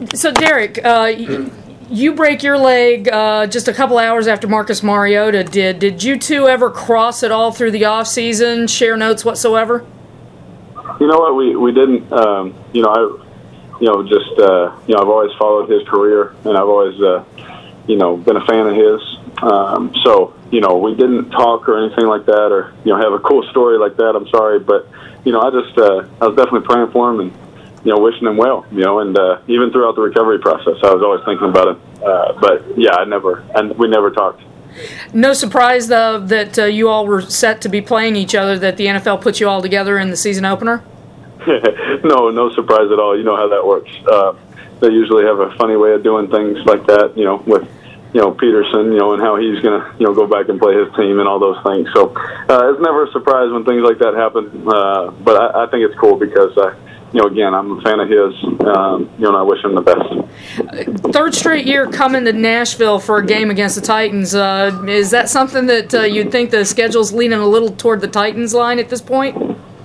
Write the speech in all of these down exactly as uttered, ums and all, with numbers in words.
So, Derek, uh, you break your leg uh, just a couple hours after Marcus Mariota did. Did you two ever cross at all through the off season? Share notes whatsoever? You know what? We we didn't. Um, you know, I, you know, just uh, you know, I've always followed his career, and I've always, uh, you know, been a fan of his. Um, so, you know, we didn't talk or anything like that, or you know, have a cool story like that. I'm sorry, but you know, I just uh, I was definitely praying for him and you know, wishing him well. You know, and uh, even throughout the recovery process, I was always thinking about him. Uh, but yeah, I never, and we never talked. No surprise, though, that uh, you all were set to be playing each other, that the N F L put you all together in the season opener? no, no surprise at all. You know how that works. Uh, they usually have a funny way of doing things like that, you know, with, you know, Peterson, you know, and how he's going to, you know, go back and play his team and all those things. So uh, it's never a surprise when things like that happen. Uh, but I, I think it's cool because, uh, you know, again, I'm a fan of his, um, you know, and I wish him the best. Third straight year coming to Nashville for a game against the Titans. Uh, is that something that uh, you'd think the schedule's leaning a little toward the Titans line at this point?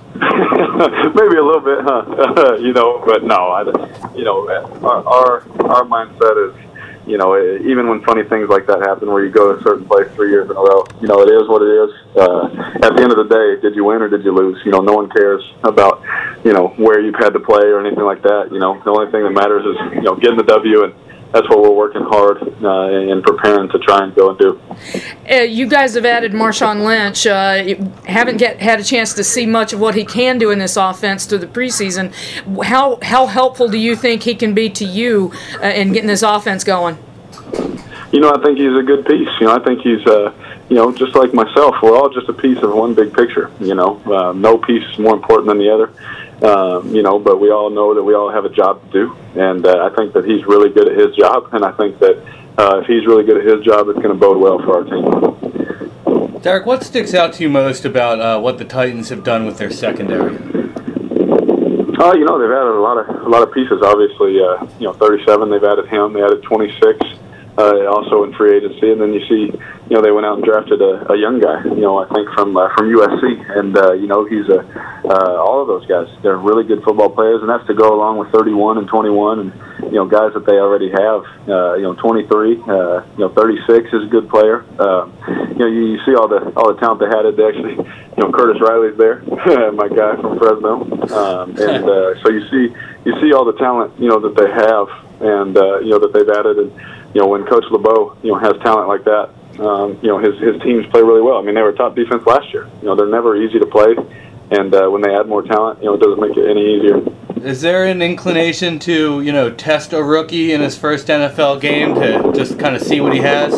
Maybe a little bit, huh? you know, but no, I, you know, our, our our mindset is, you know, even when funny things like that happen where you go to a certain place three years in a row, you know, it is what it is. Uh, at the end of the day, did you win or did you lose? You know, no one cares about, you know, where you've had to play or anything like that. You know, the only thing that matters is, you know, getting the W, and that's what we're working hard uh, and preparing to try and go and do. Uh, you guys have added Marshawn Lynch. Uh, haven't get, had a chance to see much of what he can do in this offense through the preseason. How how helpful do you think he can be to you uh, in getting this offense going? You know, I think he's a good piece. You know, I think he's, uh, you know, just like myself, we're all just a piece of one big picture. You know, uh, no piece is more important than the other. Um, you know, but we all know that we all have a job to do, and uh, I think that he's really good at his job, and I think that uh, if he's really good at his job, it's going to bode well for our team. Derek, what sticks out to you most about uh, what the Titans have done with their secondary? Oh, uh, you know, they've added a lot of a lot of pieces. Obviously, uh, you know, thirty-seven. They've added him. They added twenty-six. Uh, also in free agency, and then you see, you know, they went out and drafted a, a young guy, you know, I think from uh, from U S C, and uh, you know, he's a uh, all of those guys. They're really good football players, and that's to go along with thirty-one and twenty-one, and you know, guys that they already have. Uh, you know, twenty-three, uh, you know, thirty-six is a good player. Uh, you know, you, you see all the all the talent they had. They actually, you know, Curtis Riley's there, my guy from Fresno, um, and uh, so you see you see all the talent, you know, that they have, and uh, you know that they've added. And you know, when Coach LeBeau, you know, has talent like that, um, you know, his his teams play really well. I mean, they were top defense last year. You know, they're never easy to play, and uh, when they add more talent, you know, it doesn't make it any easier. Is there an inclination to, you know, test a rookie in his first N F L game to just kind of see what he has?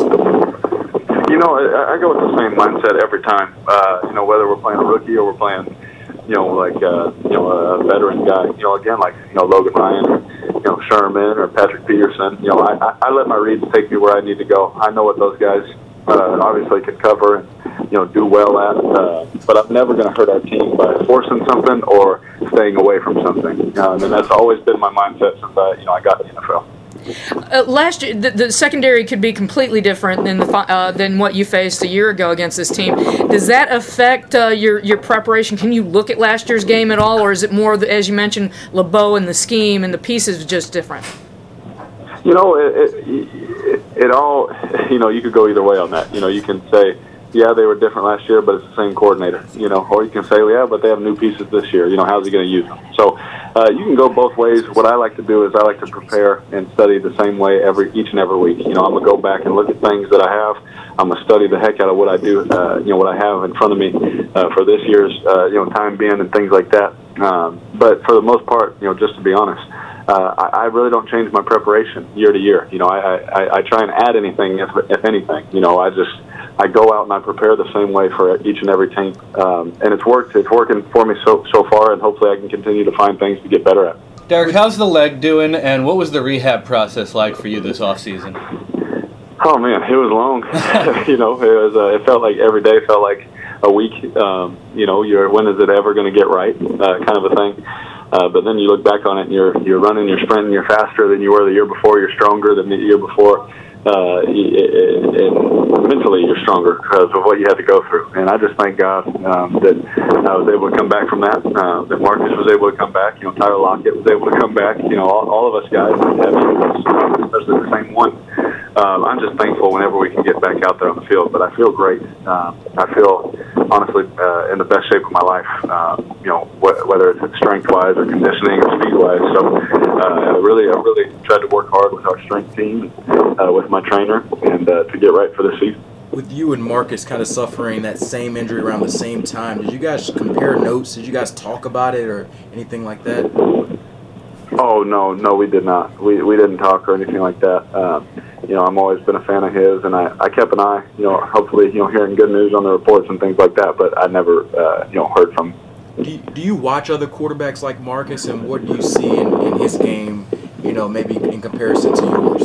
You know, I, I go with the same mindset every time. Uh, you know, whether we're playing a rookie or we're playing, you know, like uh, you know, a veteran guy. You know, again, like you know, Logan Ryan or you know, Sherman or Patrick Peterson. You know, I, I, I let my reads take me where I need to go. I know what those guys uh, obviously can cover and you know do well at. Uh, but I'm never going to hurt our team by forcing something or staying away from something. Uh, and that's always been my mindset since I you know I got to the N F L. Uh, last year, the, the secondary could be completely different than the uh, than what you faced a year ago against this team. Does that affect uh, your your preparation? Can you look at last year's game at all, or is it more, the, as you mentioned, LeBeau and the scheme and the pieces just different? You know, it, it, it all. You know, you could go either way on that. You know, you can say, yeah, they were different last year, but it's the same coordinator. You know, or you can say, yeah, but they have new pieces this year. You know, how's he going to use them? So. Uh, you can go both ways. What I like to do is I like to prepare and study the same way every each and every week. You know, I'm gonna go back and look at things that I have. I'm gonna study the heck out of what I do. Uh, you know, what I have in front of me uh, for this year's uh, you know time being and things like that. Um, but for the most part, you know, just to be honest, uh, I, I really don't change my preparation year to year. You know, I, I, I try and add anything if if anything. You know, I just. I go out and I prepare the same way for each and every team, um, and it's worked. It's working for me so so far, and hopefully I can continue to find things to get better at. Derek, how's the leg doing, and what was the rehab process like for you this off season? Oh man, it was long. you know, it was. Uh, it felt like every day felt like a week. Um, you know, you're when is it ever going to get right? Uh, kind of a thing. Uh, but then you look back on it, and you're you're running, you're sprinting, you're faster than you were the year before. You're stronger than the year before. Uh, and mentally you're stronger because of what you had to go through. And I just thank God um, that I was able to come back from that, uh, that Marcus was able to come back, you know, Tyler Lockett was able to come back, you know, all, all of us guys have injuries, especially the same one. Um, I'm just thankful whenever we can get back out there on the field, but I feel great. Um, I feel, honestly, uh, in the best shape of my life, uh, you know, wh- whether it's strength-wise or conditioning or speed-wise. So uh, I really, I really tried to work hard with our strength team, uh, with my trainer, and uh, to get right for the season. With you and Marcus kind of suffering that same injury around the same time, did you guys compare notes? Did you guys talk about it or anything like that? Oh, no, no, we did not. We we didn't talk or anything like that. Um, you know, I've always been a fan of his, and I, I kept an eye, you know, hopefully, you know, hearing good news on the reports and things like that, but I never, uh, you know, heard from him. Do you, do you watch other quarterbacks like Marcus, and what do you see in, in his game, you know, maybe in comparison to yours?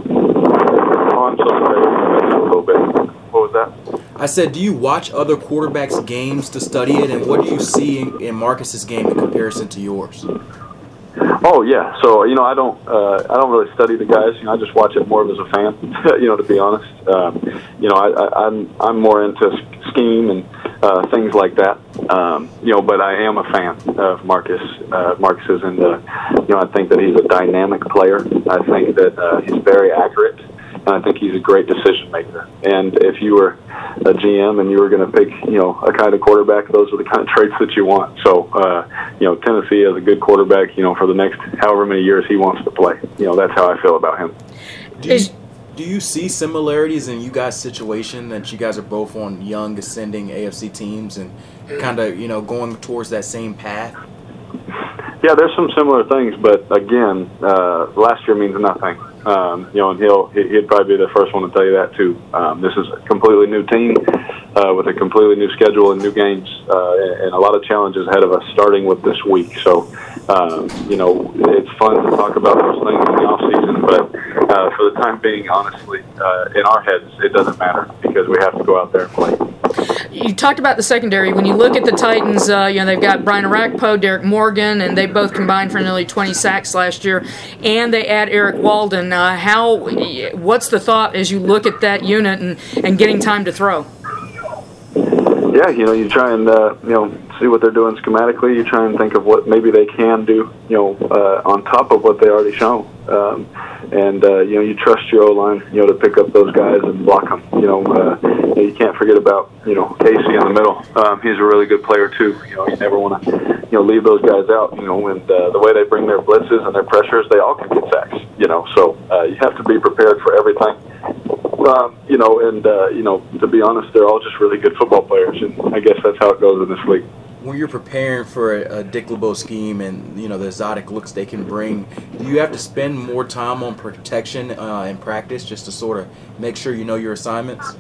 Oh, I'm so sorry. A little bit. What was that? I said, do you watch other quarterbacks' games to study it, and what do you see in, in Marcus's game in comparison to yours? Oh yeah, so you know I don't uh, I don't really study the guys. You know I just watch it more of as a fan. you know to be honest, um, you know I, I, I'm I'm more into scheme and uh, things like that. Um, you know, but I am a fan of Marcus. Uh, Marcus is in the you know I think that he's a dynamic player. I think that uh, he's very accurate. And I think he's a great decision maker. And if you were a G M and you were going to pick, you know, a kind of quarterback, those are the kind of traits that you want. So, uh, you know, Tennessee has a good quarterback, you know, for the next however many years he wants to play. You know, that's how I feel about him. Do you, do you see similarities in you guys' situation that you guys are both on young, ascending A F C teams and kind of, you know, going towards that same path? Yeah, there's some similar things, but again, uh, last year means nothing. Um, you know, and he'll he'd probably be the first one to tell you that too. Um, this is a completely new team uh, with a completely new schedule and new games, uh, and a lot of challenges ahead of us, starting with this week. So, um, you know, it's fun to talk about those things in the off season, but uh, for the time being, honestly, uh, in our heads, it doesn't matter because we have to go out there and play. You talked about the secondary. When you look at the Titans, uh, you know they've got Brian Arakpo, Derek Morgan, and they both combined for nearly twenty sacks last year. And they add Eric Walden. Uh, how? What's the thought as you look at that unit and, and getting time to throw? Yeah, you know, you try and uh, you know see what they're doing schematically. You try and think of what maybe they can do, you know, uh, on top of what they already shown. Um, and uh, you know, you trust your O-line, you know, to pick up those guys and block them. You know, uh, you can't forget about you know Casey in the middle. Um, he's a really good player too. You know, you never want to you know leave those guys out. You know, and uh, the way they bring their blitzes and their pressures, they all can get sacks. You know, so uh, you have to be prepared for everything. Um, you know, and uh, you know, to be honest, they're all just really good football players, and I guess that's how it goes in this league. When you're preparing for a, a Dick LeBeau scheme and you know the exotic looks they can bring, do you have to spend more time on protection uh, in practice just to sort of make sure you know your assignments?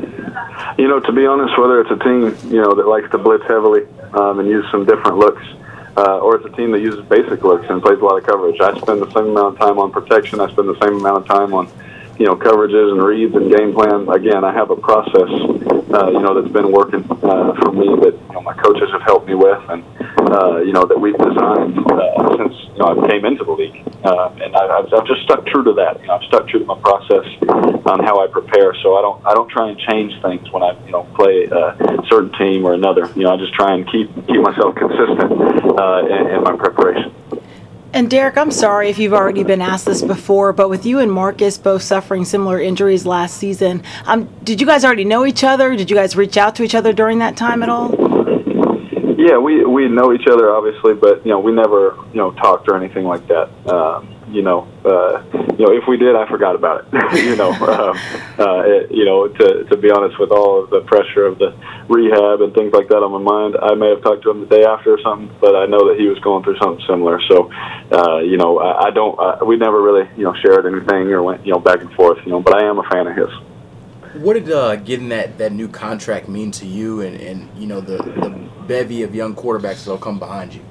You know, to be honest, whether it's a team you know that likes to blitz heavily um, and use some different looks, uh, or it's a team that uses basic looks and plays a lot of coverage, I spend the same amount of time on protection. I spend the same amount of time on you know, coverages and reads and game plan. Again, I have a process, uh, you know, that's been working uh, for me that, you know, my coaches have helped me with and, uh, you know, that we've designed uh, since, you know, I came into the league. Uh, and I, I've, I've just stuck true to that. You know, I've stuck true to my process on how I prepare. So I don't, I don't try and change things when I, you know, play a certain team or another. You know, I just try and keep, keep myself consistent uh, in, in my preparation. And Derek, I'm sorry if you've already been asked this before, but with you and Marcus both suffering similar injuries last season, um, did you guys already know each other? Did you guys reach out to each other during that time at all? Yeah, we we know each other obviously, but you know we never you know talked or anything like that. Um, you know, uh, you know if we did, I forgot about it. you know, um, uh, it, you know to to be honest, with all of the pressure of the rehab and things like that on my mind, I may have talked to him the day after or something, but I know that he was going through something similar. So, uh, you know, I, I don't. Uh, we never really you know shared anything or went you know back and forth. You know, but I am a fan of his. What did uh, getting that, that new contract mean to you and, and you know the, the bevy of young quarterbacks that'll come behind you?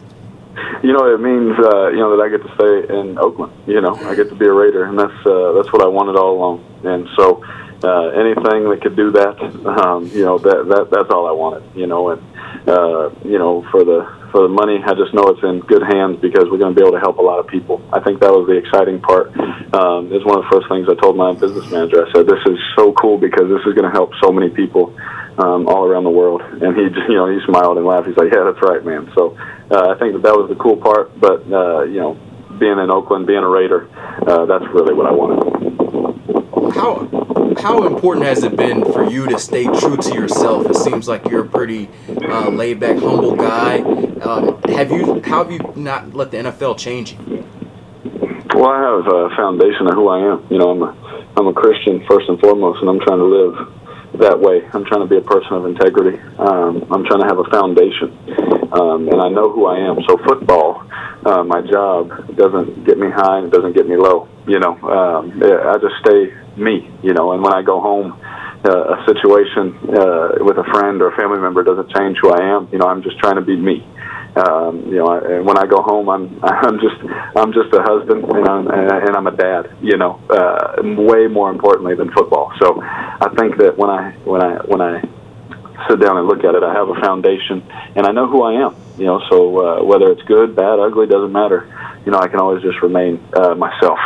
You know, it means uh, you know that I get to stay in Oakland. You know, I get to be a Raider, and that's uh, that's what I wanted all along. And so, uh, anything that could do that, um, you know, that that that's all I wanted. You know, and uh, you know, for the for the money. I just know it's in good hands because we're going to be able to help a lot of people. I think that was the exciting part. Um, it's one of the first things I told my business manager. I said, this is so cool because this is going to help so many people um, all around the world. And he, just, you know, he smiled and laughed. He's like, yeah, that's right, man. So uh, I think that that was the cool part. But, uh, you know, being in Oakland, being a Raider, uh, that's really what I wanted. How how important has it been for you to stay true to yourself? It seems like you're a pretty uh, laid back, humble guy. Um, have you how have you not let the N F L change you? Well, I have a foundation of who I am. You know, I'm a I'm a Christian first and foremost, and I'm trying to live that way. I'm trying to be a person of integrity. Um, I'm trying to have a foundation, um, and I know who I am. So football, uh, my job doesn't get me high and it doesn't get me low. You know, um, I just stay me. You know, and when I go home, uh, a situation uh, with a friend or a family member doesn't change who I am. You know, I'm just trying to be me. Um, you know, I, and when I go home, I'm I'm just I'm just a husband and I'm and I'm a dad. You know, uh, way more importantly than football. So I think that when I when I when I sit down and look at it, I have a foundation and I know who I am. You know, so uh, whether it's good, bad, ugly, doesn't matter. You know, I can always just remain uh, myself.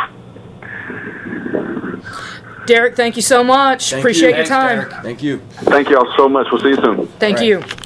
Derek, thank you so much. Thank Appreciate you. your Thanks, time. Derek. Thank you. Thank you all so much. We'll see you soon. Thank All right. you.